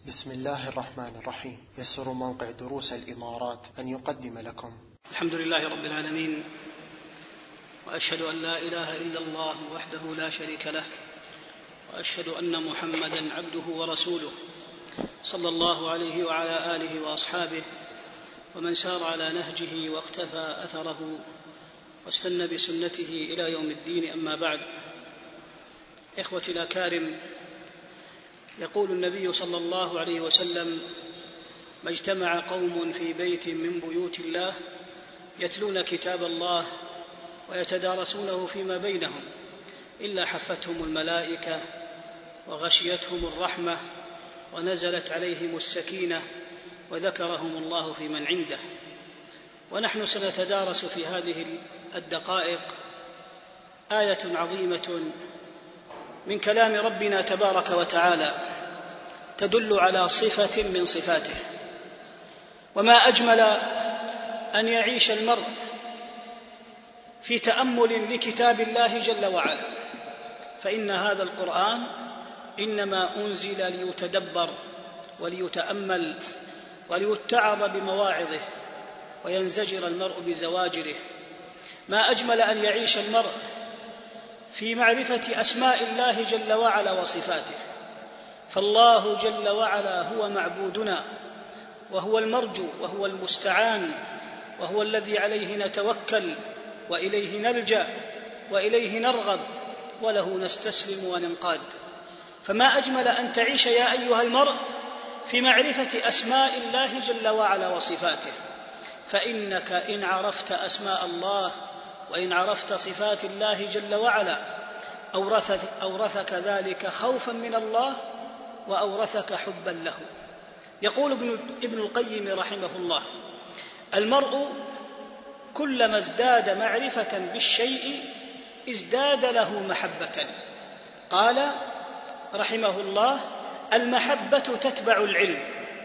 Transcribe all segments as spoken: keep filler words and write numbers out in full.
بسم الله الرحمن الرحيم. يسر موقع دروس الإمارات أن يقدم لكم الحمد لله رب العالمين، وأشهد أن لا إله إلا الله وحده لا شريك له، وأشهد أن محمدًا عبده ورسوله صلى الله عليه وعلى آله وأصحابه ومن سار على نهجه واقتفى أثره واستنى بسنته إلى يوم الدين. أما بعد، إخوتي الأكارم، يقول النبي صلى الله عليه وسلم: ما اجتمع قوم في بيت من بيوت الله يتلون كتاب الله ويتدارسونه فيما بينهم إلا حفتهم الملائكة وغشيتهم الرحمة ونزلت عليهم السكينة وذكرهم الله في من عنده. ونحن سنتدارس في هذه الدقائق آية عظيمة من كلام ربنا تبارك وتعالى تدل على صفة من صفاته. وما أجمل أن يعيش المرء في تأمل لكتاب الله جل وعلا، فإن هذا القرآن إنما أنزل ليتدبر وليتأمل وليتعظ بمواعظه وينزجر المرء بزواجره. ما أجمل أن يعيش المرء في معرفة أسماء الله جل وعلا وصفاته، فالله جل وعلا هو معبودنا، وهو المرجو، وهو المستعان، وهو الذي عليه نتوكل وإليه نلجأ وإليه نرغب وله نستسلم وننقاد. فما أجمل أن تعيش يا أيها المرء في معرفة أسماء الله جل وعلا وصفاته، فإنك إن عرفت أسماء الله وإن عرفت صفات الله جل وعلا أورثك, أورثك ذلك خوفا من الله وأورثك حبا له. يقول ابن القيم رحمه الله: المرء كلما ازداد معرفة بالشيء ازداد له محبة. قال رحمه الله: المحبة تتبع العلم.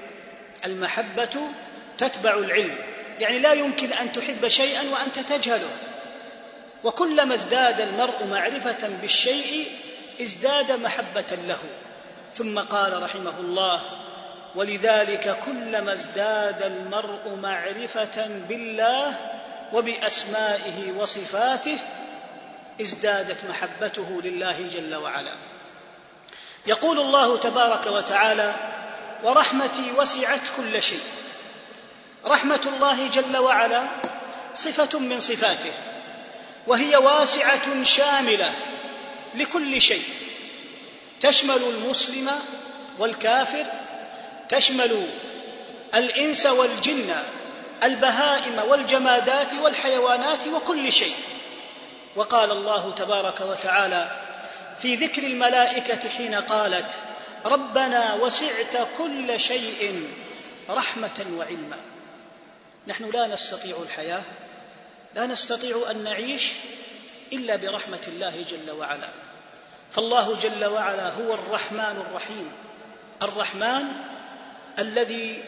المحبة تتبع العلم، يعني لا يمكن أن تحب شيئا وأنت تجهله. وكلما ازداد المرء معرفة بالشيء ازداد محبة له. ثم قال رحمه الله: ولذلك كلما ازداد المرء معرفة بالله وبأسمائه وصفاته ازدادت محبته لله جل وعلا. يقول الله تبارك وتعالى: ورحمتي وسعت كل شيء. رحمة الله جل وعلا صفة من صفاته، وهي واسعة شاملة لكل شيء، تشمل المسلم والكافر، تشمل الإنس والجن، البهائم والجمادات والحيوانات وكل شيء. وقال الله تبارك وتعالى في ذكر الملائكة حين قالت: ربنا وسعت كل شيء رحمة وعلما. نحن لا نستطيع الحياة، لا نستطيع أن نعيش إلا برحمة الله جل وعلا. فالله جل وعلا هو الرحمن الرحيم، الرحمن الذي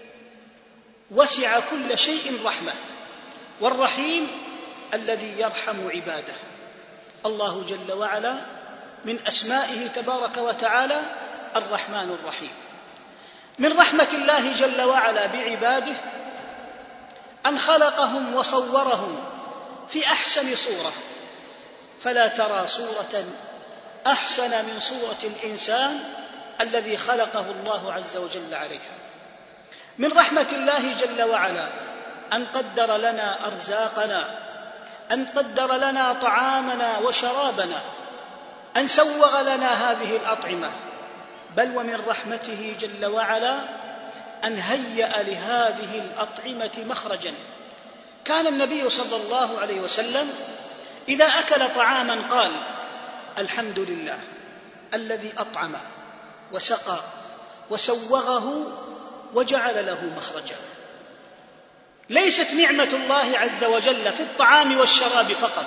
وسع كل شيء رحمة، والرحيم الذي يرحم عباده. الله جل وعلا من أسمائه تبارك وتعالى الرحمن الرحيم. من رحمة الله جل وعلا بعباده أن خلقهم وصورهم في أحسن صورة، فلا ترى صورة أحسن من صورة الإنسان الذي خلقه الله عز وجل عليها. من رحمة الله جل وعلا أن قدر لنا أرزاقنا، أن قدر لنا طعامنا وشرابنا، أن سوغ لنا هذه الأطعمة. بل ومن رحمته جل وعلا أن هيأ لهذه الأطعمة مخرجا. كان النبي صلى الله عليه وسلم إذا أكل طعاما قال: الحمد لله الذي أطعم وسقى وسوغه وجعل له مخرجا. ليست نعمة الله عز وجل في الطعام والشراب فقط،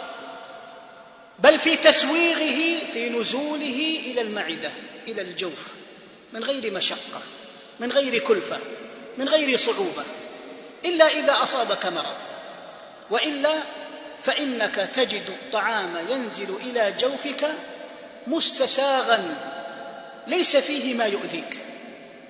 بل في تسويغه، في نزوله إلى المعدة، إلى الجوف، من غير مشقة، من غير كلفة، من غير صعوبة، إلا إذا أصابك مرض، وإلا فإنك تجد الطعام ينزل إلى جوفك مستساغا ليس فيه ما يؤذيك.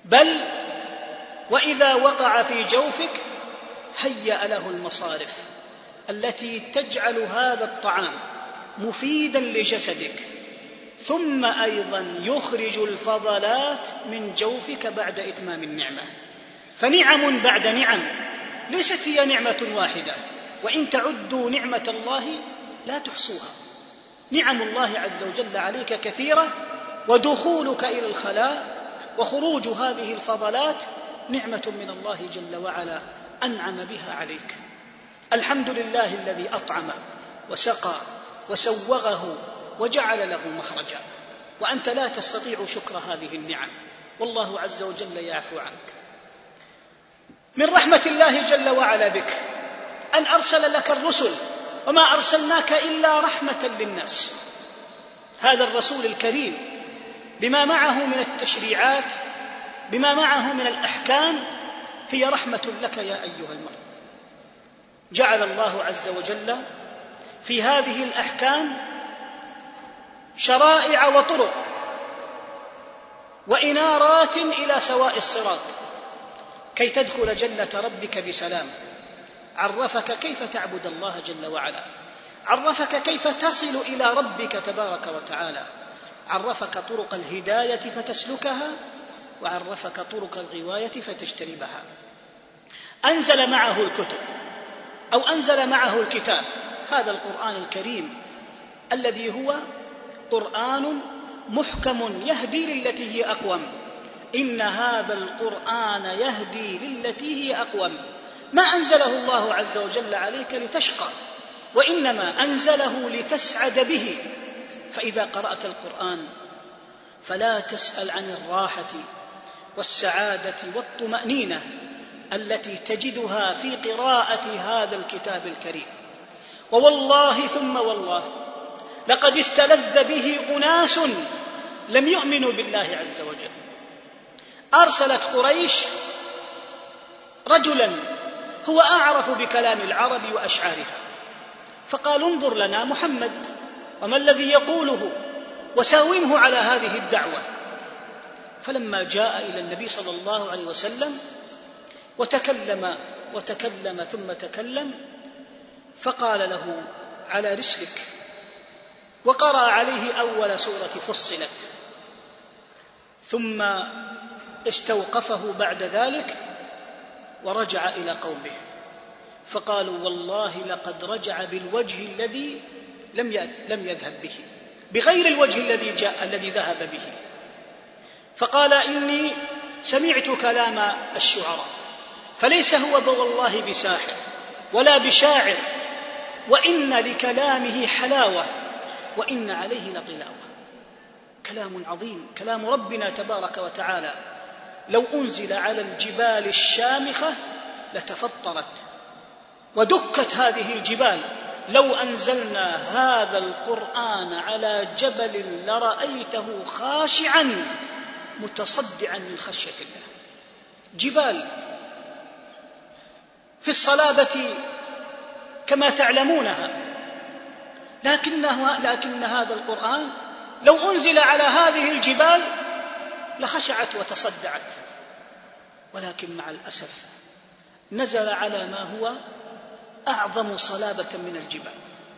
بل وإذا وقع في جوفك هيأ له المصارف التي تجعل هذا الطعام مفيدا لجسدك، ثم أيضا يخرج الفضلات من جوفك بعد إتمام النعمة. فنعم بعد نعم، ليست هي نعمة واحدة، وإن تعدوا نعمة الله لا تحصوها. نعم الله عز وجل عليك كثيرة، ودخولك إلى الخلاء وخروج هذه الفضلات نعمة من الله جل وعلا أنعم بها عليك. الحمد لله الذي أطعم وسقى وسوغه وجعل له مخرجا، وأنت لا تستطيع شكر هذه النعم، والله عز وجل يعفو عنك. من رحمة الله جل وعلا بك أن أرسل لك الرسل، وما أرسلناك إلا رحمة للناس. هذا الرسول الكريم بما معه من التشريعات، بما معه من الأحكام، هي رحمة لك يا أيها المرء. جعل الله عز وجل في هذه الأحكام شرائع وطرق وإنارات إلى سواء الصراط كي تدخل جنة ربك بسلام. عرفك كيف تعبد الله جل وعلا، عرفك كيف تصل إلى ربك تبارك وتعالى، عرفك طرق الهداية فتسلكها، وعرفك طرق الغواية فتجتنبها. أنزل معه الكتب أو أنزل معه الكتاب، هذا القرآن الكريم الذي هو قرآن محكم يهدي للتي هي أقوم. إن هذا القرآن يهدي للتي هي أقوم. ما أنزله الله عز وجل عليك لتشقى، وإنما أنزله لتسعد به. فإذا قرأت القرآن فلا تسأل عن الراحة والسعادة والطمأنينة التي تجدها في قراءة هذا الكتاب الكريم. ووالله ثم والله لقد استلذ به أناس لم يؤمنوا بالله عز وجل. أرسلت قريش رجلا هو أعرف بكلام العرب وأشعارها، فقال انظر لنا محمد وما الذي يقوله وساومه على هذه الدعوة. فلما جاء إلى النبي صلى الله عليه وسلم وتكلم وتكلم ثم تكلم، فقال له على رسلك، وقرأ عليه أول سورة فصلت، ثم استوقفه بعد ذلك ورجع إلى قومه، فقالوا والله لقد رجع بالوجه الذي لم يذهب به، بغير الوجه الذي جاء الذي ذهب به. فقال إني سمعت كلام الشعراء، فليس هو والله بساحر ولا بشاعر، وإن لكلامه حلاوة وإن عليه لطلاوة. كلام عظيم، كلام ربنا تبارك وتعالى لو أنزل على الجبال الشامخة لتفطرت ودكت هذه الجبال. لو أنزلنا هذا القرآن على جبل لرأيته خاشعا متصدعا من خشية الله. جبال في الصلابة كما تعلمونها، لكنه لكن هذا القرآن لو أنزل على هذه الجبال لخشعت وتصدعت، ولكن مع الأسف نزل على ما هو أعظم صلابة من الجبال،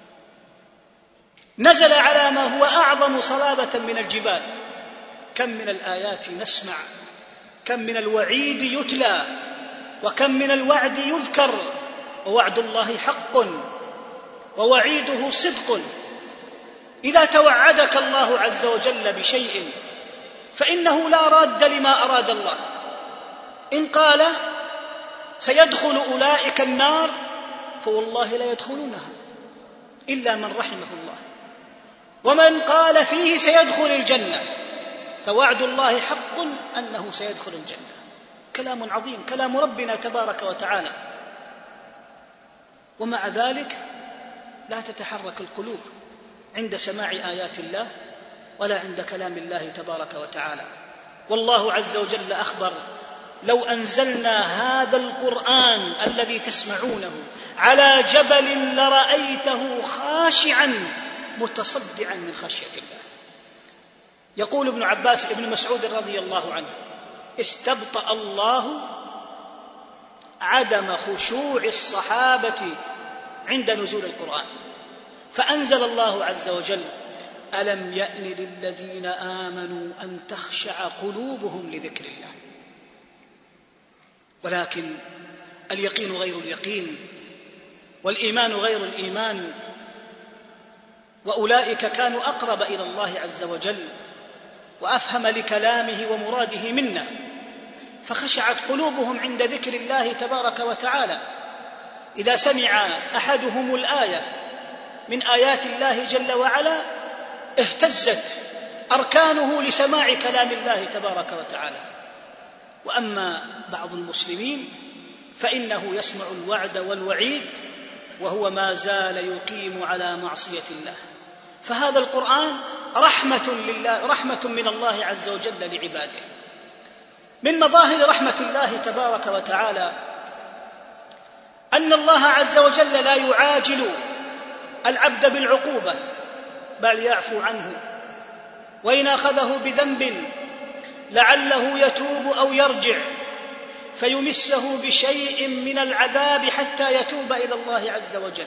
نزل على ما هو أعظم صلابة من الجبال. كم من الآيات نسمع، كم من الوعيد يتلى، وكم من الوعد يذكر، ووعد الله حق ووعيده صدق. إذا توعدك الله عز وجل بشيء فإنه لا راد لما أراد الله. إن قال سيدخل أولئك النار فوالله لا يدخلونها إلا من رحمه الله، ومن قال فيه سيدخل الجنة فوعد الله حق أنه سيدخل الجنة. كلام عظيم، كلام ربنا تبارك وتعالى، ومع ذلك لا تتحرك القلوب عند سماع آيات الله ولا عند كلام الله تبارك وتعالى. والله عز وجل أخبر لو أنزلنا هذا القرآن الذي تسمعونه على جبل لرأيته خاشعا متصدعا من خشية الله. يقول ابن عباس ابن مسعود رضي الله عنه استبطأ الله عدم خشوع الصحابة عند نزول القرآن، فأنزل الله عز وجل: ألم يأن للذين آمنوا أن تخشع قلوبهم لذكر الله. ولكن اليقين غير اليقين، والإيمان غير الإيمان، وأولئك كانوا أقرب إلى الله عز وجل وأفهم لكلامه ومراده منا، فخشعت قلوبهم عند ذكر الله تبارك وتعالى. إذا سمع أحدهم الآية من آيات الله جل وعلا اهتزت أركانه لسماع كلام الله تبارك وتعالى. وأما بعض المسلمين فإنه يسمع الوعد والوعيد وهو ما زال يقيم على معصية الله. فهذا القرآن رحمة لله، رحمة من الله عز وجل لعباده. من مظاهر رحمة الله تبارك وتعالى أن الله عز وجل لا يعاجل العبد بالعقوبة، بل يعفو عنه، وإن أخذه بذنب لعله يتوب أو يرجع فيمسه بشيء من العذاب حتى يتوب إلى الله عز وجل.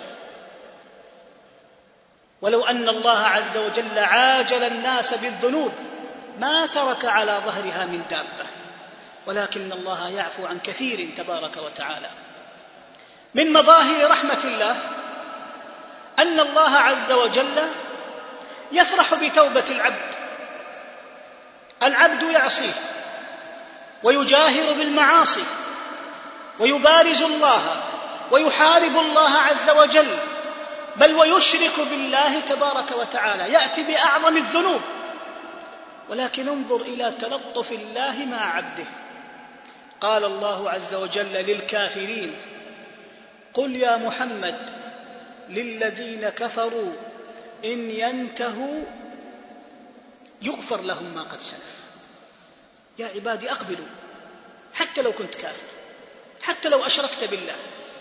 ولو أن الله عز وجل عاجل الناس بالذنوب ما ترك على ظهرها من دابة، ولكن الله يعفو عن كثير تبارك وتعالى. من مظاهر رحمة الله أن الله عز وجل يفرح بتوبة العبد. العبد يعصيه ويجاهر بالمعاصي ويبارز الله ويحارب الله عز وجل، بل ويشرك بالله تبارك وتعالى، يأتي بأعظم الذنوب، ولكن انظر إلى تلطف الله مع عبده. قال الله عز وجل للكافرين: قل يا محمد للذين كفروا إن ينتهوا يغفر لهم ما قد سلف. يا عبادي أقبلوا، حتى لو كنت كافر، حتى لو أشركت بالله.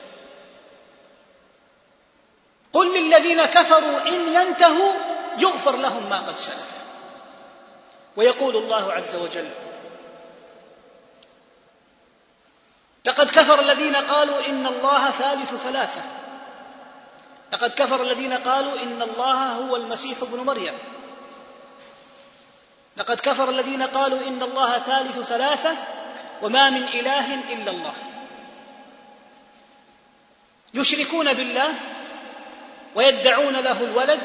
قل للذين كفروا إن ينتهوا يغفر لهم ما قد سلف. ويقول الله عز وجل: لقد كفر الذين قالوا إن الله ثالث ثلاثة. لقد كفر الذين قالوا إن الله هو المسيح ابن مريم. لقد كفر الذين قالوا إن الله ثالث ثلاثة وما من إله إلا الله. يشركون بالله ويدعون له الولد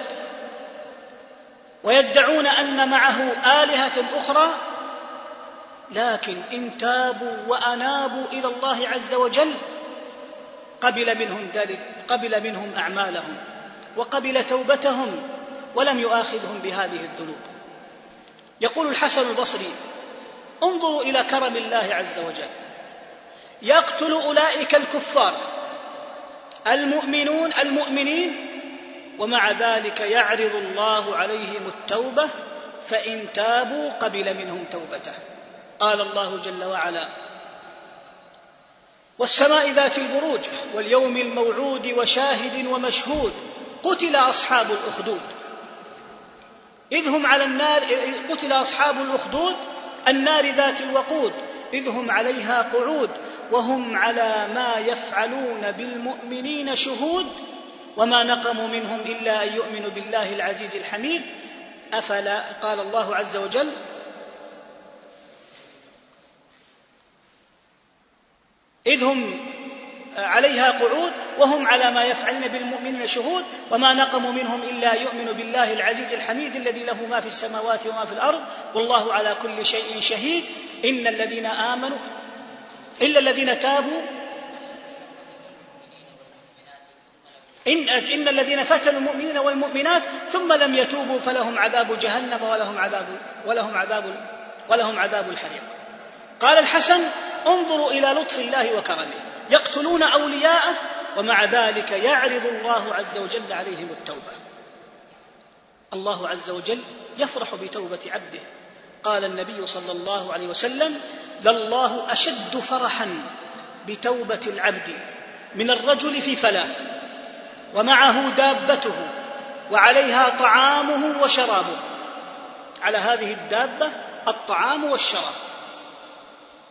ويدعون أن معه آلهة أخرى، لكن إن تابوا وأنابوا إلى الله عز وجل قبل منهم ذلك، قبل منهم أعمالهم وقبل توبتهم ولم يؤاخذهم بهذه الذنوب. يقول الحسن البصري: انظروا إلى كرم الله عز وجل، يقتل أولئك الكفار المؤمنون المؤمنين ومع ذلك يعرض الله عليهم التوبة، فإن تابوا قبل منهم توبته. قال الله جل وعلا: والسماء ذات البروج واليوم الموعود وشاهد ومشهود قتل أصحاب الأخدود إذ هم على النار قتل أصحاب الأخدود النار ذات الوقود إذ هم عليها قعود وهم على ما يفعلون بالمؤمنين شهود وما نقموا منهم إلا أن يؤمنوا بالله العزيز الحميد. أفلا قال الله عز وجل: إذ هم عليها قعود وهم على ما يفعلن بالمؤمنين شهود وما نقموا منهم إلا يؤمنوا بالله العزيز الحميد الذي له ما في السماوات وما في الأرض والله على كل شيء شهيد. إن الذين آمنوا إلا الذين تابوا إن, إن الذين فتنوا المؤمنين والمؤمنات ثم لم يتوبوا فلهم عذاب جهنم ولهم عذاب ولهم عذاب ولهم عذاب الحريق. قال الحسن: انظروا إلى لطف الله وكرمه، يقتلون أولياءه ومع ذلك يعرض الله عز وجل عليهم التوبة. الله عز وجل يفرح بتوبة عبده. قال النبي صلى الله عليه وسلم: لله أشد فرحا بتوبة العبد من الرجل في فلاه ومعه دابته وعليها طعامه وشرابه. على هذه الدابة الطعام والشراب.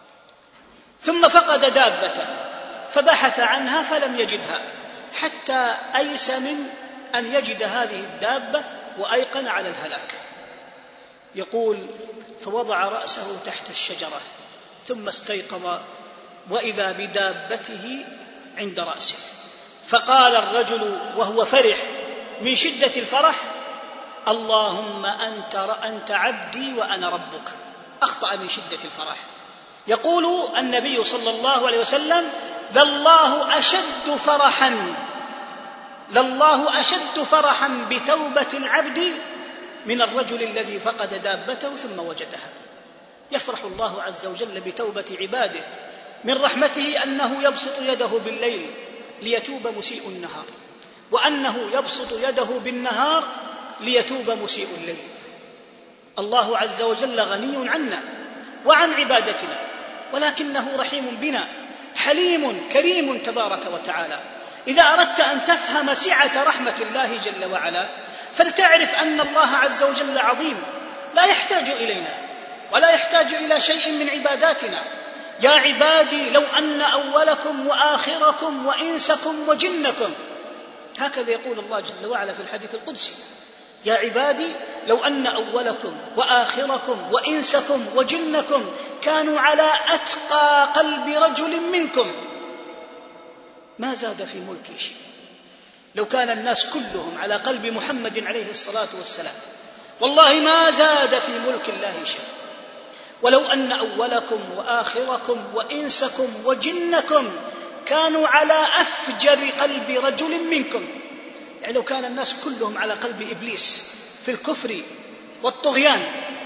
ثم فقد دابته فبحث عنها فلم يجدها حتى أيس من أن يجد هذه الدابة وأيقن على الهلاك. يقول: فوضع رأسه تحت الشجرة ثم استيقظ وإذا بدابته عند رأسه، فقال الرجل وهو فرح من شدة الفرح: اللهم أنت, أنت عبدي وأنا ربك. أخطأ من شدة الفرح. يقول النبي صلى الله عليه وسلم: لله أشد فرحا لله أشد فرحا بتوبة العبد من الرجل الذي فقد دابته ثم وجدها. يفرح الله عز وجل بتوبة عباده. من رحمته أنه يبسط يده بالليل ليتوب مسيء النهار، وأنه يبسط يده بالنهار ليتوب مسيء الليل. الله عز وجل غني عنا وعن عبادتنا، ولكنه رحيم بنا، حليم كريم تبارك وتعالى. إذا أردت أن تفهم سعة رحمة الله جل وعلا فلتعرف أن الله عز وجل عظيم، لا يحتاج إلينا ولا يحتاج إلى شيء من عباداتنا. يا عبادي لو أن أولكم وآخركم وإنسكم وجنكم، هكذا يقول الله جل وعلا في الحديث القدسي: يا عبادي لو أن أولكم وآخركم وإنسكم وجنكم كانوا على أتقى قلب رجل منكم ما زاد في ملكي شيء. لو كان الناس كلهم على قلب محمد عليه الصلاة والسلام والله ما زاد في ملك الله شيء. ولو أن أولكم وآخركم وإنسكم وجنكم كانوا على أفجر قلب رجل منكم، يعني لو كان الناس كلهم على قلب إبليس في الكفر والطغيان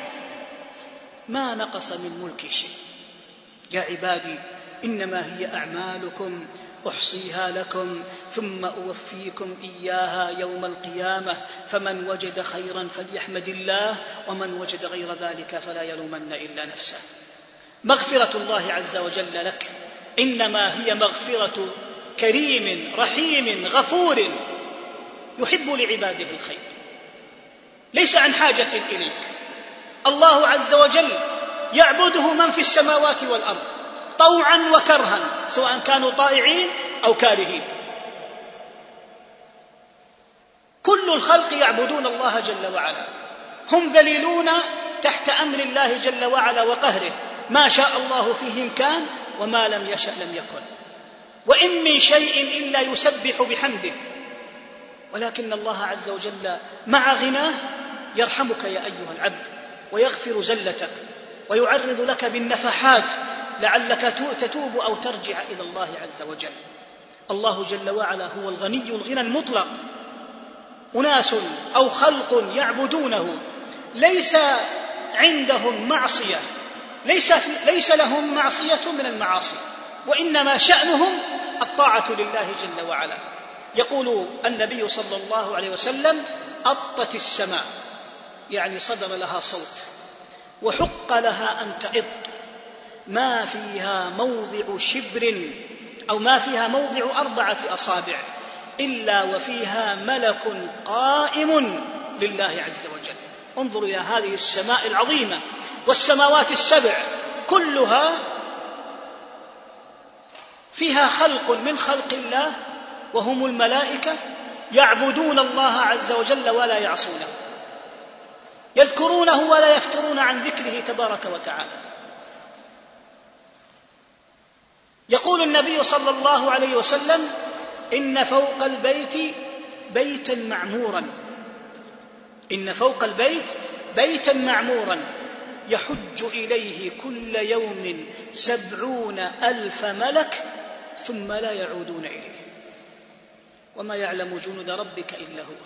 ما نقص من ملكي شيء. يا عبادي إنما هي أعمالكم أحصيها لكم ثم أوفيكم إياها يوم القيامة، فمن وجد خيرا فليحمد الله ومن وجد غير ذلك فلا يلومن إلا نفسه. مغفرة الله عز وجل لك إنما هي مغفرة كريم رحيم غفور يحب لعباده الخير، ليس عن حاجة إليك. الله عز وجل يعبده من في السماوات والأرض طوعا وكرها، سواء كانوا طائعين أو كارهين. كل الخلق يعبدون الله جل وعلا، هم ذليلون تحت أمر الله جل وعلا وقهره، ما شاء الله فيهم كان وما لم يشأ لم يكن. وإن من شيء إلا يسبح بحمده، ولكن الله عز وجل مع غناه يرحمك يا أيها العبد ويغفر زلتك ويعرض لك بالنفحات لعلك تتوب أو ترجع إلى الله عز وجل. الله جل وعلا هو الغني الغنى المطلق. أناس أو خلق يعبدونه ليس عندهم معصية، ليس, ليس لهم معصية من المعاصي، وإنما شأنهم الطاعة لله جل وعلا. يقول النبي صلى الله عليه وسلم: أطت السماء، يعني صدر لها صوت، وحق لها أن تئط، ما فيها موضع شبر أو ما فيها موضع أربعة أصابع إلا وفيها ملك قائم لله عز وجل. انظروا إلى هذه السماء العظيمة والسماوات السبع كلها فيها خلق من خلق الله وهم الملائكة يعبدون الله عز وجل ولا يعصونه، يذكرونه ولا يفترون عن ذكره تبارك وتعالى. يقول النبي صلى الله عليه وسلم: إن فوق البيت بيتا معمورا إن فوق البيت بيتا معمورا يحج إليه كل يوم سبعون ألف ملك ثم لا يعودون إليه وما يعلم جنود ربك إلا هو.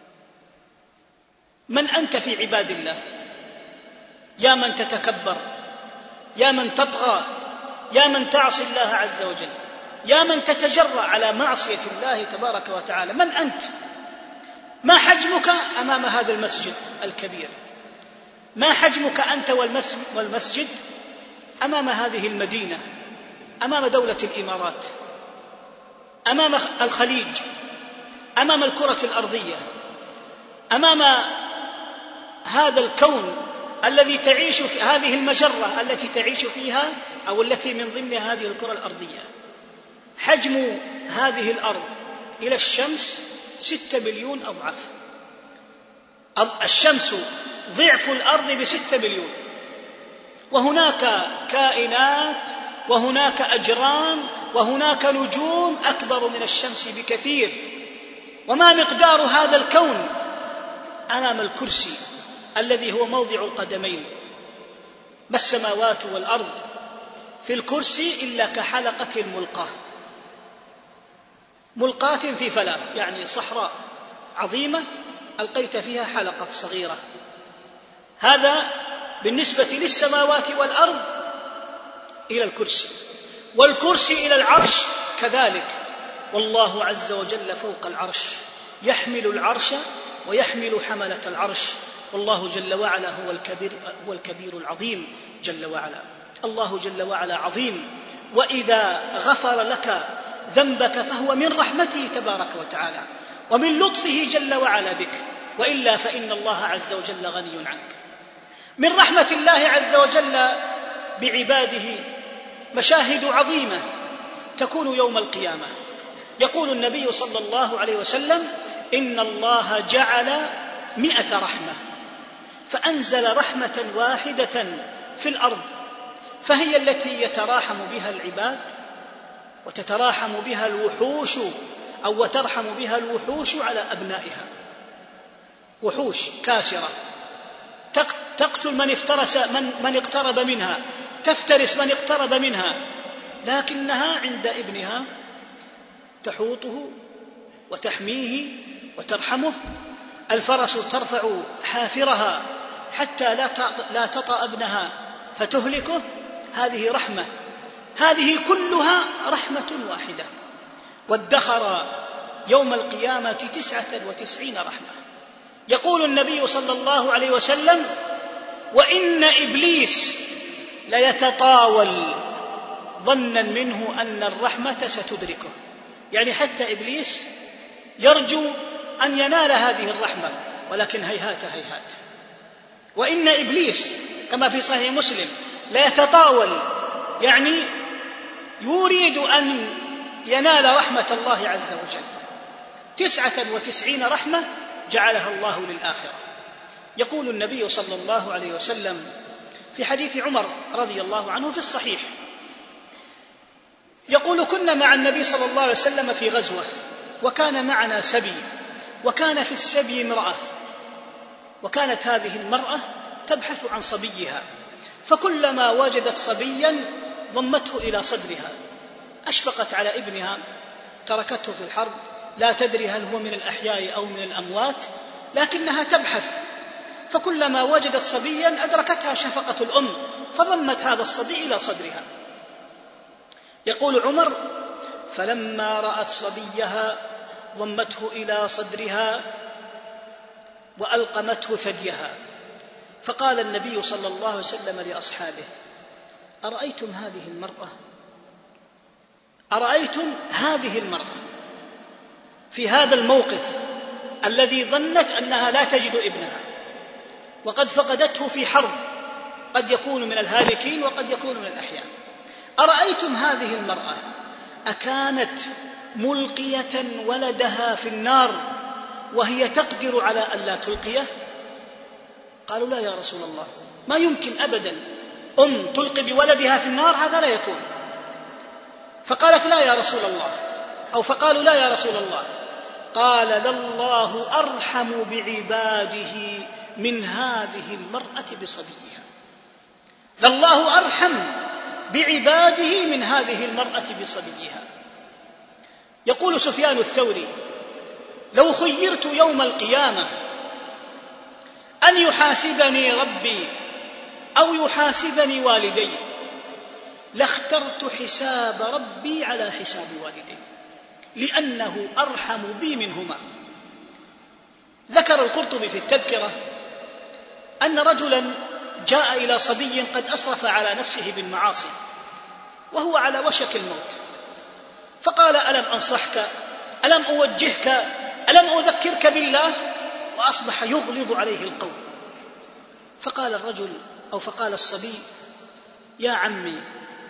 من أنت في عباد الله؟ يا من تتكبر، يا من تطغى، يا من تعصي الله عز وجل، يا من تتجرأ على معصية الله تبارك وتعالى. من أنت؟ ما حجمك أمام هذا المسجد الكبير؟ ما حجمك أنت والمسجد أمام هذه المدينة، أمام دولة الإمارات، أمام الخليج، أمام الكرة الأرضية، أمام هذا الكون الذي تعيش في هذه المجرة التي تعيش فيها أو التي من ضمن هذه الكرة الأرضية. حجم هذه الأرض إلى الشمس ستة مليون أضعاف. الشمس ضعف الأرض بستة مليون، وهناك كائنات وهناك أجرام وهناك نجوم أكبر من الشمس بكثير. وما مقدار هذا الكون أمام الكرسي الذي هو موضع القدمين؟ ما السماوات والأرض في الكرسي إلا كحلقة ملقاة، ملقاة في فلاة، يعني صحراء عظيمة ألقيت فيها حلقة صغيرة. هذا بالنسبة للسماوات والأرض إلى الكرسي، والكرسي إلى العرش كذلك. والله عز وجل فوق العرش، يحمل العرش ويحمل حملة العرش، والله جل وعلا هو الكبير, هو الكبير العظيم جل وعلا. الله جل وعلا عظيم، وإذا غفر لك ذنبك فهو من رحمته تبارك وتعالى ومن لطفه جل وعلا بك، وإلا فإن الله عز وجل غني عنك. من رحمة الله عز وجل بعباده مشاهد عظيمة تكون يوم القيامة. يقول النبي صلى الله عليه وسلم: إن الله جعل مئة رحمة، فأنزل رحمة واحدة في الأرض، فهي التي يتراحم بها العباد وتتراحم بها الوحوش أو وترحم بها الوحوش على أبنائها. وحوش كاسرة تقتل من افترس من, من اقترب منها، تفترس من اقترب منها، لكنها عند ابنها تحوطه وتحميه وترحمه. الفرس ترفع حافرها حتى لا تطأ ابنها فتهلكه. هذه رحمة، هذه كلها رحمة واحدة. وادخر يوم القيامة تسعة وتسعين رحمة. يقول النبي صلى الله عليه وسلم: وإن إبليس ليتطاول ظنا منه أن الرحمة ستدركه، يعني حتى إبليس يرجو أن ينال هذه الرحمة، ولكن هيهات هيهات. وإن إبليس كما في صحيح مسلم ليتطاول، يعني يريد أن ينال رحمة الله عز وجل. تسعة وتسعين رحمة جعلها الله للآخرة. يقول النبي صلى الله عليه وسلم في حديث عمر رضي الله عنه في الصحيح، يقول: كنا مع النبي صلى الله عليه وسلم في غزوة، وكان معنا سبي، وكان في السبي امرأة، وكانت هذه المرأة تبحث عن صبيها، فكلما وجدت صبيا ضمته إلى صدرها، أشفقت على ابنها، تركته في الحرب، لا تدري هل هو من الأحياء أو من الأموات، لكنها تبحث، فكلما وجدت صبيا أدركتها شفقة الأم فضمت هذا الصبي إلى صدرها. يقول عمر: فلما رأت صبيها ضمته إلى صدرها وألقمته ثديها، فقال النبي صلى الله عليه وسلم لأصحابه: أرأيتم هذه المرأة؟ أرأيتم هذه المرأة في هذا الموقف الذي ظنت أنها لا تجد ابنها وقد فقدته في حرب، قد يكون من الهالكين وقد يكون من الأحياء. أرأيتم هذه المرأة أكانت ملقية ولدها في النار وهي تقدر على أن لا تلقيه؟ قالوا: لا يا رسول الله، ما يمكن أبدا أم تلقي بولدها في النار، هذا لا يكون. فقالت: لا يا رسول الله، أو فقالوا: لا يا رسول الله. قال: لله أرحم بعباده من هذه المرأة بصبيها. لله أرحم بعباده من هذه المرأة بصبيها. يقول سفيان الثوري: لو خيرت يوم القيامة أن يحاسبني ربي أو يحاسبني والدي لاخترت حساب ربي على حساب والدي، لأنه أرحم بي منهما. ذكر القرطبي في التذكرة أن رجلا جاء إلى صبي قد أسرف على نفسه بالمعاصي وهو على وشك الموت، فقال: ألم أنصحك؟ ألم أوجهك؟ ألم أذكرك بالله؟ وأصبح يغلظ عليه القول. فقال الرجل أو فقال الصبي: يا عمي،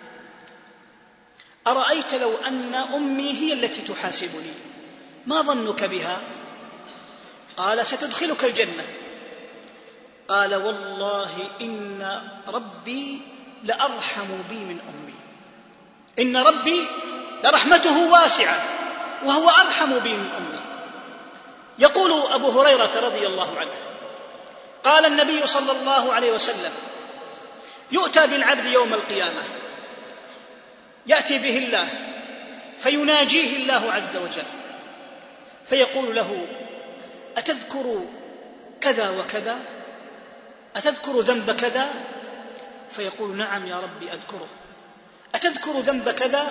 أرأيت لو أن أمي هي التي تحاسبني ما ظنك بها؟ قال: ستدخلك الجنة. قال: والله إن ربي لأرحم بي من أمي، إن ربي لرحمته واسعة وهو أرحم بي من أمي. يقول أبو هريرة رضي الله عنه: قال النبي صلى الله عليه وسلم: يؤتى بالعبد يوم القيامة، يأتي به الله فيناجيه الله عز وجل فيقول له: أتذكر كذا وكذا؟ أتذكر ذنب كذا؟ فيقول: نعم يا ربي أذكره. أتذكر ذنب كذا؟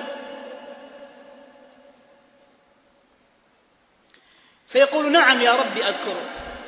فيقول: نعم يا ربي أذكره.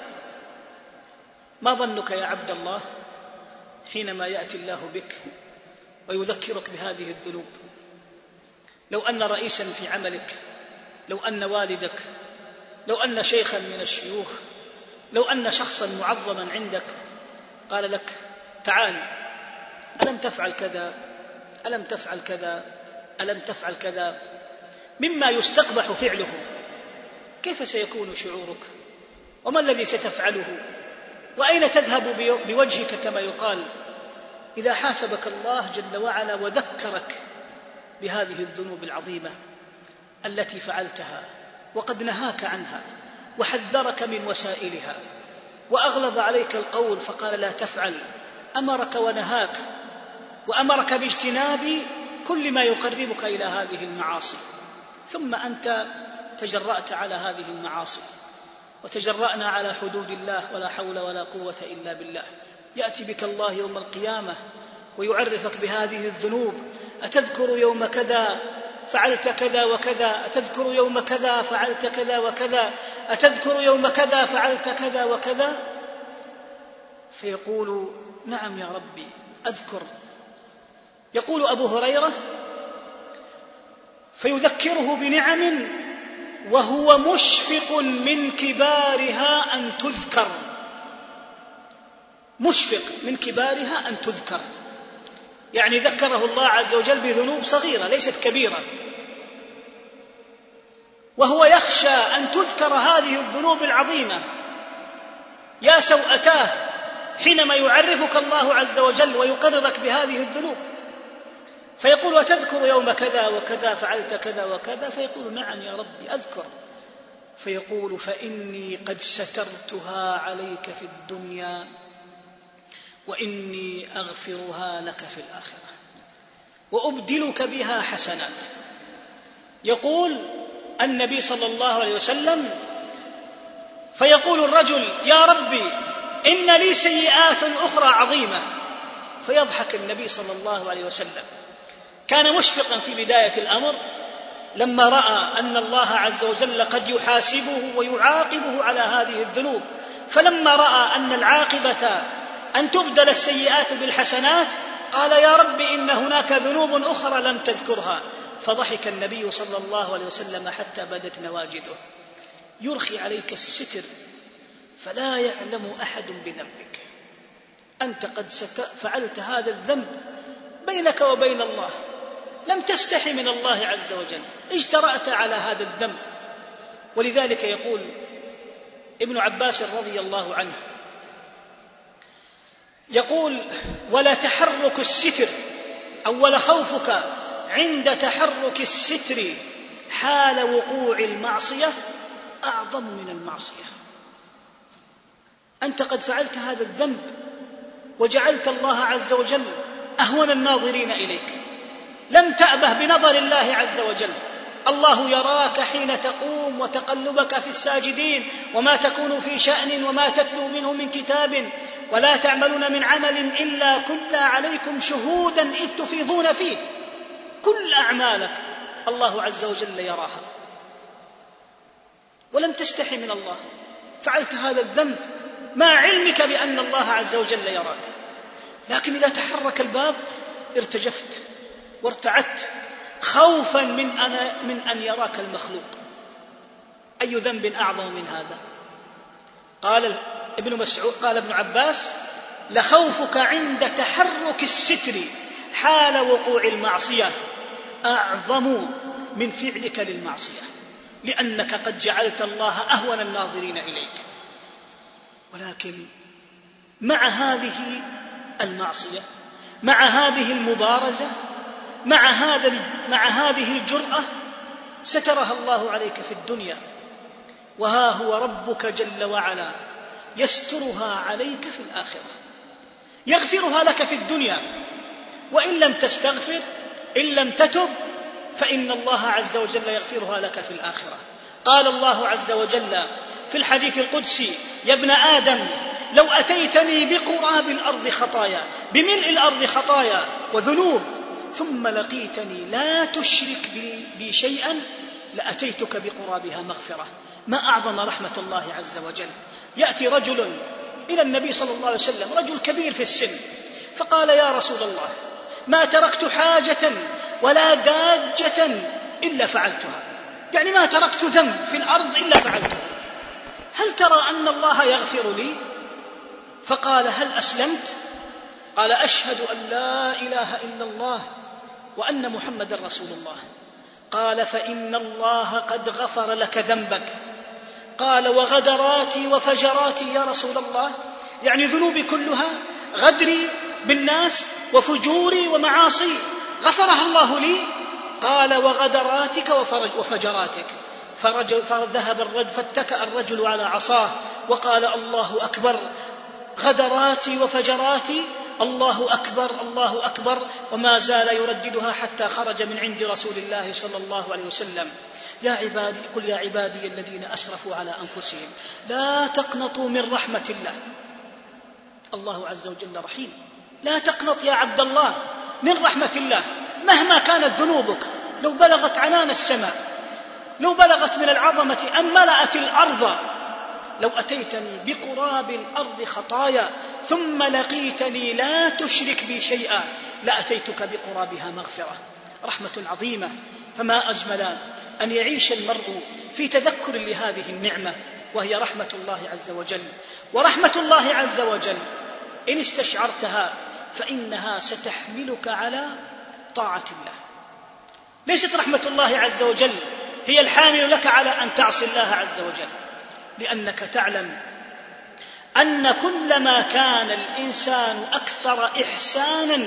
ما ظنك يا عبد الله حينما يأتي الله بك ويذكرك بهذه الذنوب؟ لو أن رئيسا في عملك، لو أن والدك، لو أن شيخا من الشيوخ، لو أن شخصا معظما عندك قال لك: تعال، ألم تفعل كذا؟ ألم تفعل كذا؟ ألم تفعل كذا؟ مما يستقبح فعله، كيف سيكون شعورك؟ وما الذي ستفعله؟ وأين تذهب بوجهك كما يقال إذا حاسبك الله جل وعلا وذكرك بهذه الذنوب العظيمة التي فعلتها وقد نهاك عنها وحذرك من وسائلها وأغلظ عليك القول فقال: لا تفعل، أمرك ونهاك وأمرك باجتناب كل ما يقربك إلى هذه المعاصي، ثم أنت تجرأت على هذه المعاصي وتجرأنا على حدود الله ولا حول ولا قوة إلا بالله. يأتي بك الله يوم القيامة ويعرفك بهذه الذنوب: أتذكر يوم كذا فعلت كذا وكذا؟ أتذكر يوم كذا فعلت كذا وكذا؟ أتذكر يوم كذا فعلت كذا وكذا؟ فيقول: نعم يا ربي أذكر. يقول أبو هريرة: فيذكره بنعم وهو مشفق من كبارها أن تذكر، مشفق من كبارها أن تذكر، يعني ذكره الله عز وجل بذنوب صغيرة ليست كبيرة، وهو يخشى أن تذكر هذه الذنوب العظيمة. يا سوءتاه حينما يعرفك الله عز وجل ويقررك بهذه الذنوب، فيقول: وتذكر يوم كذا وكذا فعلت كذا وكذا؟ فيقول: نعم يا ربي أذكر. فيقول: فإني قد سترتها عليك في الدنيا وإني أغفرها لك في الآخرة وأبدلك بها حسنات. يقول النبي صلى الله عليه وسلم: فيقول الرجل: يا ربي إن لي سيئات أخرى عظيمة. فيضحك النبي صلى الله عليه وسلم. كان مشفقا في بداية الأمر لما رأى أن الله عز وجل قد يحاسبه ويعاقبه على هذه الذنوب، فلما رأى أن العاقبة أن تبدل السيئات بالحسنات قال: يا رب إن هناك ذنوب أخرى لم تذكرها. فضحك النبي صلى الله عليه وسلم حتى بدت نواجذه. يرخي عليك الستر فلا يعلم أحد بذنبك، أنت قد فعلت هذا الذنب بينك وبين الله، لم تستحي من الله عز وجل، اجترأت على هذا الذنب. ولذلك يقول ابن عباس رضي الله عنه، يقول: ولا تحرك الستر أو ولا خوفك عند تحرك الستر حال وقوع المعصية أعظم من المعصية. أنت قد فعلت هذا الذنب وجعلت الله عز وجل أهون الناظرين إليك، لم تأبه بنظر الله عز وجل. الله يراك حين تقوم وتقلبك في الساجدين، وما تكون في شأن وما تتلو منه من كتاب ولا تعملون من عمل إلا كنا عليكم شهودا إذ تفيضون فيه. كل أعمالك الله عز وجل يراها، ولم تستحي من الله، فعلت هذا الذنب مع علمك بأن الله عز وجل يراك. لكن إذا تحرك الباب ارتجفت وارتعدت خوفا من أن, من أن يراك المخلوق. أي ذنب أعظم من هذا؟ قال ابن مسعود قال ابن عباس: لخوفك عند تحرك الستر حال وقوع المعصية أعظم من فعلك للمعصية، لأنك قد جعلت الله أهون الناظرين إليك. ولكن مع هذه المعصية، مع هذه المبارزة، مع هذا مع هذه الجرأة سترها الله عليك في الدنيا، وها هو ربك جل وعلا يسترها عليك في الآخرة، يغفرها لك في الدنيا، وإن لم تستغفر، إن لم تتب، فإن الله عز وجل يغفرها لك في الآخرة. قال الله عز وجل في الحديث القدسي: يا ابن آدم لو أتيتني بقراب الأرض خطايا، بملء الأرض خطايا وذنوب، ثم لقيتني لا تشرك بي شيئا لأتيتك بقرابها مغفرة. ما أعظم رحمة الله عز وجل. يأتي رجل إلى النبي صلى الله عليه وسلم، رجل كبير في السن، فقال: يا رسول الله، ما تركت حاجة ولا داجة إلا فعلتها، يعني ما تركت ذنب في الأرض إلا فعلته، هل ترى أن الله يغفر لي؟ فقال: هل أسلمت؟ قال: أشهد أن لا إله إلا الله وأن محمد رسول الله. قال: فإن الله قد غفر لك ذنبك. قال: وغدراتي وفجراتي يا رسول الله، يعني ذنوبي كلها، غدري بالناس وفجوري ومعاصي غفرها الله لي؟ قال: وغدراتك وفجراتك. فذهب الرجل فاتكأ الرجل على عصاه وقال: الله أكبر، غدراتي وفجراتي، الله أكبر، الله أكبر، وما زال يرددها حتى خرج من عند رسول الله صلى الله عليه وسلم. يا عبادي، قل يا عبادي الذين أسرفوا على أنفسهم لا تقنطوا من رحمة الله. الله عز وجل رحيم، لا تقنط يا عبد الله من رحمة الله، مهما كانت ذنوبك، لو بلغت عنان السماء، لو بلغت من العظمة أن ملأت الأرض، لو أتيتني بقراب الأرض خطايا ثم لقيتني لا تشرك بي شيئا لأتيتك بقرابها مغفرة. رحمة عظيمة، فما أجمل أن يعيش المرء في تذكر لهذه النعمة، وهي رحمة الله عز وجل. ورحمة الله عز وجل إن استشعرتها فإنها ستحملك على طاعة الله. ليست رحمة الله عز وجل هي الحامل لك على أن تعصي الله عز وجل، لأنك تعلم أن كلما كان الإنسان أكثر إحسانا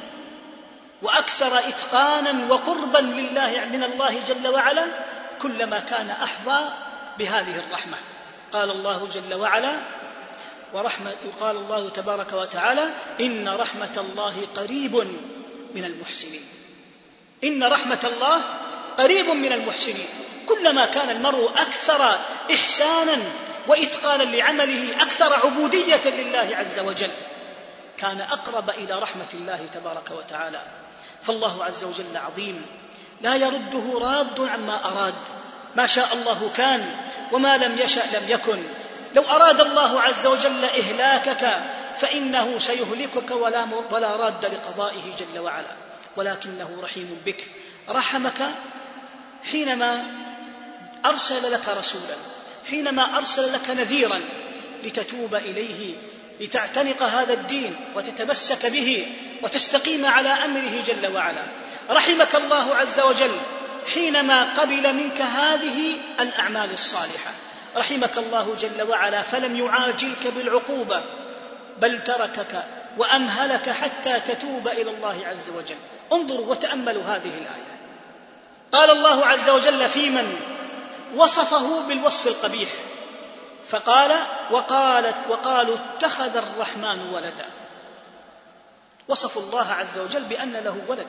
وأكثر إتقانا وقربا لله من الله جل وعلا، كلما كان أحظى بهذه الرحمة. قال الله جل وعلا: ورحمة قال الله تبارك وتعالى: إن رحمة الله قريب من المحسنين. إن رحمة الله قريب من المحسنين. كلما كان المرء أكثر إحسانا وإتقانا لعمله، أكثر عبودية لله عز وجل، كان أقرب إلى رحمة الله تبارك وتعالى. فالله عز وجل عظيم، لا يرده راد عما أراد، ما شاء الله كان وما لم يشأ لم يكن. لو أراد الله عز وجل إهلاكك فإنه سيهلكك ولا, ولا راد لقضائه جل وعلا، ولكنه رحيم بك. رحمك حينما أرسل لك رسولا، حينما أرسل لك نذيرا لتتوب إليه، لتعتنق هذا الدين وتتمسك به وتستقيم على أمره جل وعلا. رحمك الله عز وجل حينما قبل منك هذه الأعمال الصالحة. رحمك الله جل وعلا فلم يعاجلك بالعقوبة، بل تركك وأمهلك حتى تتوب إلى الله عز وجل. انظروا وتأملوا هذه الآية. قال الله عز وجل في من وصفه بالوصف القبيح، فقال: وقالت وقالوا اتخذ الرحمن ولدا. وصفوا الله عز وجل بأن له ولد،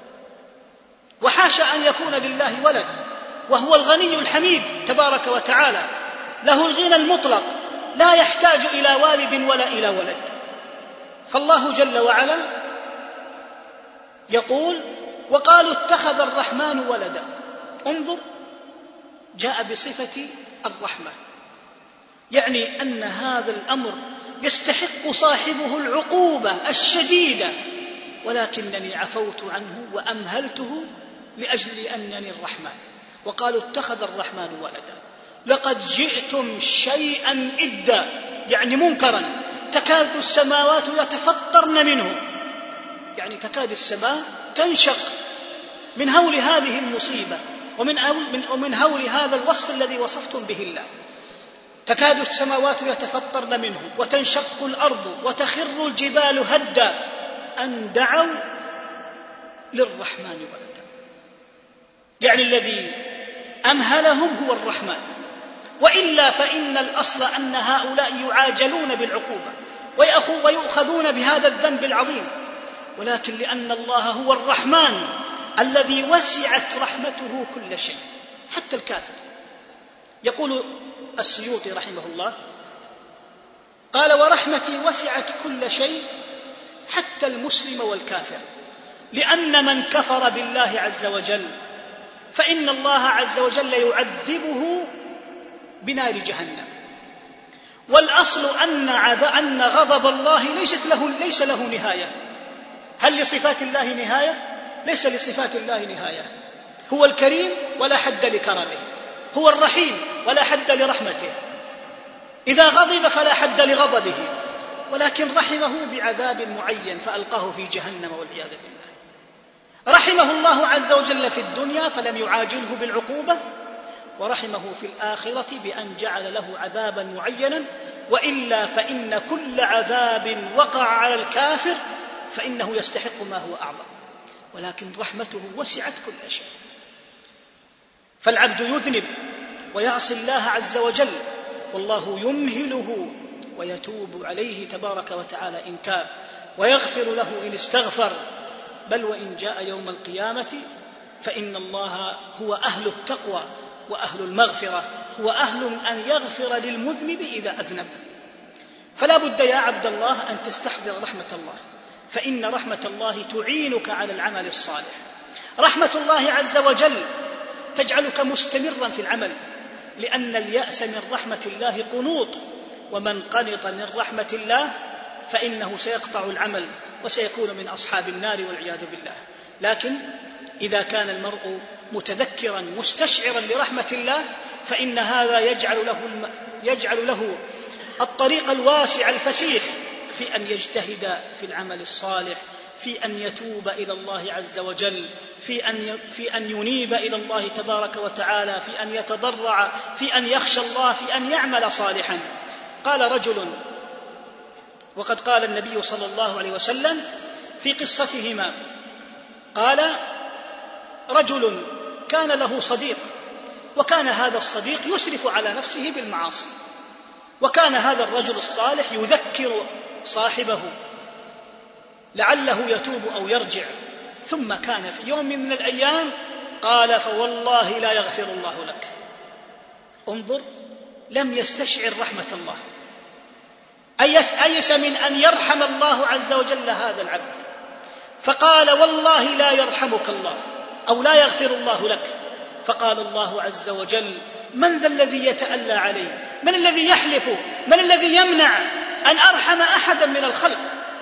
وحاشا أن يكون لله ولد، وهو الغني الحميد تبارك وتعالى، له الغنى المطلق، لا يحتاج إلى والد ولا إلى ولد. فالله جل وعلا يقول: وقالوا اتخذ الرحمن ولدا. انظر، جاء بصفة الرحمة، يعني أن هذا الأمر يستحق صاحبه العقوبة الشديدة، ولكنني عفوت عنه وأمهلته لأجل أنني الرحمن. وقالوا اتخذ الرحمن ولدا. لقد جئتم شيئا إدا، يعني منكرا، تكاد السماوات يتفطرن منه، يعني تكاد السماء تنشق من هول هذه المصيبة ومن ومن هول هذا الوصف الذي وصفتم به الله. تكاد السماوات يتفطرن منه وتنشق الأرض وتخر الجبال هدا أن دعوا للرحمن ولدا. يعني الذي أمهلهم هو الرحمن، وإلا فإن الأصل أن هؤلاء يعاجلون بالعقوبة ويؤخذون بهذا الذنب العظيم، ولكن لأن الله هو الرحمن الذي وسعت رحمته كل شيء حتى الكافر. يقول السيوطي رحمه الله قال: ورحمتي وسعت كل شيء حتى المسلم والكافر، لأن من كفر بالله عز وجل فإن الله عز وجل يعذبه بنار جهنم. والأصل أن غضب الله ليست له ليس له نهاية. هل لصفات الله نهاية؟ ليس لصفات الله نهاية. هو الكريم ولا حد لكرمه، هو الرحيم ولا حد لرحمته. إذا غضب فلا حد لغضبه، ولكن رحمه بعذاب معين فألقاه في جهنم والعياذ بالله. رحمه الله عز وجل في الدنيا فلم يعاجله بالعقوبة، ورحمه في الآخرة بأن جعل له عذابا معينا، وإلا فإن كل عذاب وقع على الكافر فإنه يستحق ما هو أعظم، ولكن رحمته وسعت كل شيء. فالعبد يذنب ويعصي الله عز وجل، والله يمهله ويتوب عليه تبارك وتعالى إن تاب، ويغفر له إن استغفر، بل وإن جاء يوم القيامة فإن الله هو أهل التقوى وأهل المغفرة، هو أهل أن يغفر للمذنب إذا أذنب. فلا بد يا عبد الله أن تستحضر رحمة الله، فإن رحمة الله تعينك على العمل الصالح. رحمة الله عز وجل تجعلك مستمرا في العمل، لأن اليأس من رحمة الله قنوط، ومن قنط من رحمة الله فإنه سيقطع العمل وسيكون من أصحاب النار والعياذ بالله. لكن إذا كان المرء متذكرا مستشعرا لرحمة الله فإن هذا يجعل له, الم... يجعل له الطريق الواسع الفسيح في أن يجتهد في العمل الصالح، في أن يتوب إلى الله عز وجل، في أن, ي... في أن ينيب إلى الله تبارك وتعالى، في أن يتضرع، في أن يخشى الله، في أن يعمل صالحا. قال رجل، وقد قال النبي صلى الله عليه وسلم في قصتهما، قال: رجل كان له صديق، وكان هذا الصديق يسرف على نفسه بالمعاصي، وكان هذا الرجل الصالح يذكر صاحبه لعله يتوب أو يرجع. ثم كان في يوم من الأيام قال: فوالله لا يغفر الله لك. انظر، لم يستشعر رحمة الله، أيس من أن يرحم الله عز وجل هذا العبد، فقال: والله لا يرحمك الله أو لا يغفر الله لك. فقال الله عز وجل: من ذا الذي يتألى عليه؟ من الذي يحلف؟ من الذي يمنع أن أرحم أحدا من الخلق؟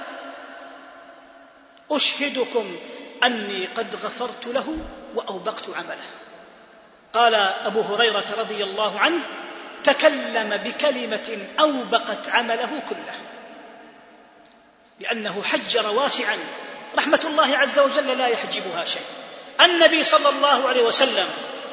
أشهدكم أني قد غفرت له وأوبقت عمله. قال أبو هريرة رضي الله عنه: تكلم بكلمة أوبقت عمله كله، لأنه حجر واسعا. رحمة الله عز وجل لا يحجبها شيء. النبي صلى الله عليه وسلم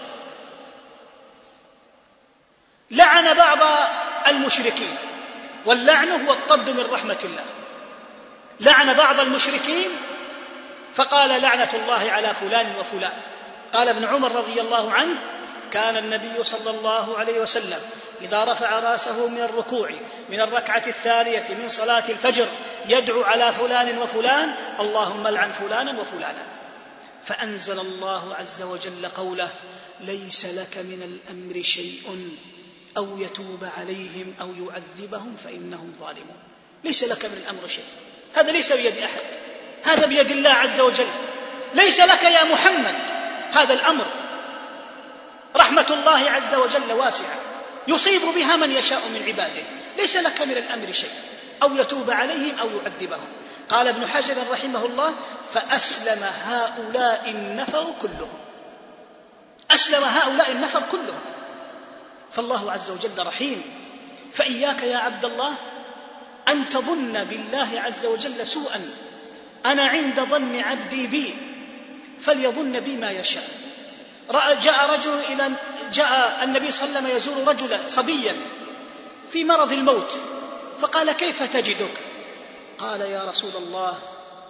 لعن بعض المشركين، واللعن هو الطرد من رحمة الله. لعن بعض المشركين فقال: لعنة الله على فلان وفلان. قال ابن عمر رضي الله عنه: كان النبي صلى الله عليه وسلم إذا رفع رأسه من الركوع من الركعة الثانية من صلاة الفجر يدعو على فلان وفلان: اللهم لعن فلانا وفلانا. فأنزل الله عز وجل قوله: ليس لك من الأمر شيء أو يتوب عليهم أو يعذبهم فإنهم ظالمون. ليس لك من الأمر شيء، هذا ليس بيد أحد، هذا بيد الله عز وجل. ليس لك يا محمد هذا الأمر. رحمة الله عز وجل واسعة يصيب بها من يشاء من عباده. ليس لك من الأمر شيء أو يتوب عليهم أو يعذبهم. قال ابن حجر رحمه الله: فأسلم هؤلاء النفر كلهم. أسلم هؤلاء النفر كلهم. فالله عز وجل رحيم. فإياك يا عبد الله أن تظن بالله عز وجل سوءا. أنا عند ظن عبدي بي فليظن بي ما يشاء. جاء رجل إلى جاء النبي صلى الله عليه وسلم يزور رجلا صبيا في مرض الموت، فقال: كيف تجدك؟ قال: يا رسول الله،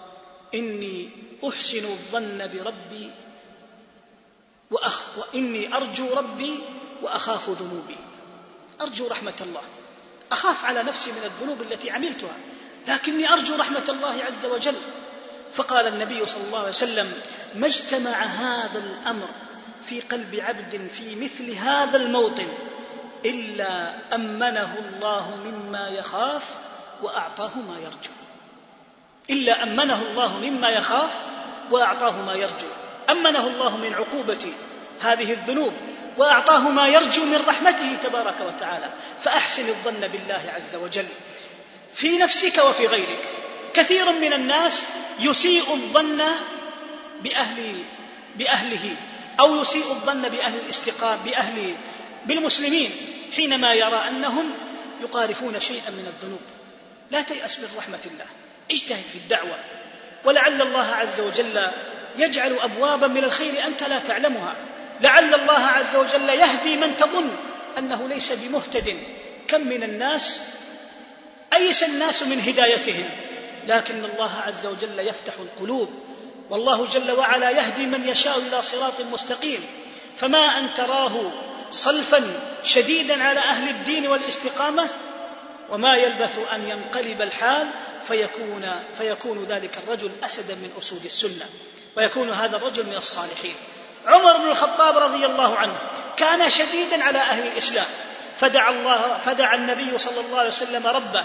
إني أحسن الظن بربي وأخ وإني أرجو ربي وأخاف ذنوبي. أرجو رحمة الله، أخاف على نفسي من الذنوب التي عملتها، لكني أرجو رحمة الله عز وجل. فقال النبي صلى الله عليه وسلم: ما اجتمع هذا الأمر في قلب عبد في مثل هذا الموطن إلا أمنه الله مما يخاف وأعطاه ما يرجو. إلا أمنه الله مما يخاف وأعطاه ما يرجو. أمنه الله من عقوبة هذه الذنوب وأعطاه ما يرجو من رحمته تبارك وتعالى. فأحسن الظن بالله عز وجل في نفسك وفي غيرك. كثير من الناس يسيء الظن بأهل بأهله أو يسيء الظن بأهل الاستقامة بأهل بالمسلمين حينما يرى أنهم يقارفون شيئا من الذنوب. لا تيأس من رحمة الله، اجتهد في الدعوة، ولعل الله عز وجل يجعل أبوابا من الخير أنت لا تعلمها. لعل الله عز وجل يهدي من تظن أنه ليس بمهتد. كم من الناس أيس الناس من هدايتهم، لكن الله عز وجل يفتح القلوب، والله جل وعلا يهدي من يشاء إلى صراط مستقيم. فما أن تراه صلفا شديدا على أهل الدين والاستقامة، وما يلبث أن ينقلب الحال فيكون, فيكون ذلك الرجل أسدا من أسود السنة، ويكون هذا الرجل من الصالحين. عمر بن الخطاب رضي الله عنه كان شديدا على أهل الإسلام، فدعا, الله فدعا النبي صلى الله عليه وسلم ربه: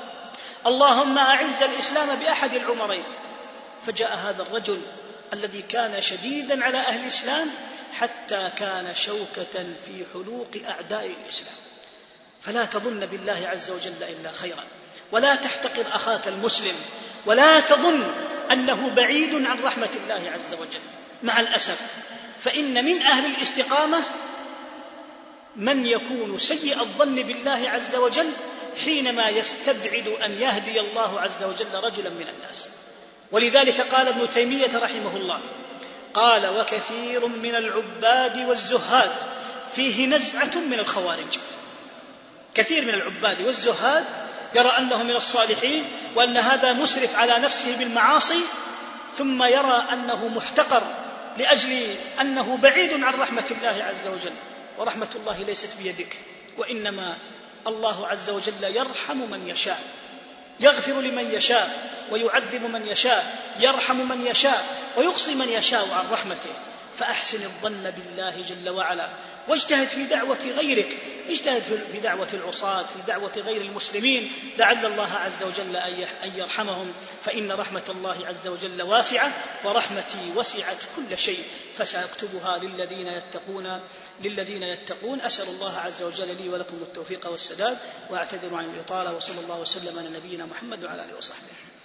اللهم أعز الإسلام بأحد العمرين. فجاء هذا الرجل الذي كان شديدا على أهل الإسلام حتى كان شوكة في حلوق أعداء الإسلام. فلا تظن بالله عز وجل إلا خيرا، ولا تحتقر أخاك المسلم، ولا تظن أنه بعيد عن رحمة الله عز وجل. مع الأسف فإن من أهل الاستقامة من يكون سيء الظن بالله عز وجل حينما يستبعد أن يهدي الله عز وجل رجلا من الناس. ولذلك قال ابن تيمية رحمه الله، قال: وكثير من العباد والزهاد فيه نزعة من الخوارج. كثير من العباد والزهاد يرى أنه من الصالحين وأن هذا مسرف على نفسه بالمعاصي، ثم يرى أنه محتقر لأجل أنه بعيد عن رحمة الله عز وجل. ورحمة الله ليست بيدك، وإنما الله عز وجل يرحم من يشاء، يغفر لمن يشاء ويعذب من يشاء، يرحم من يشاء ويقصي من يشاء عن رحمته. فأحسن الظن بالله جل وعلا، واجتهد في دعوة غيرك، اجتهد في دعوة العصاة، في دعوة غير المسلمين، لعل الله عز وجل أن يرحمهم، فإن رحمة الله عز وجل واسعة، ورحمتي وسعت كل شيء فسأكتبها للذين يتقون للذين يتقون. أسأل الله عز وجل لي ولكم التوفيق والسداد، وأعتذر عن الإطالة، وصلى الله وسلم على نبينا محمد وعلى آله وصحبه.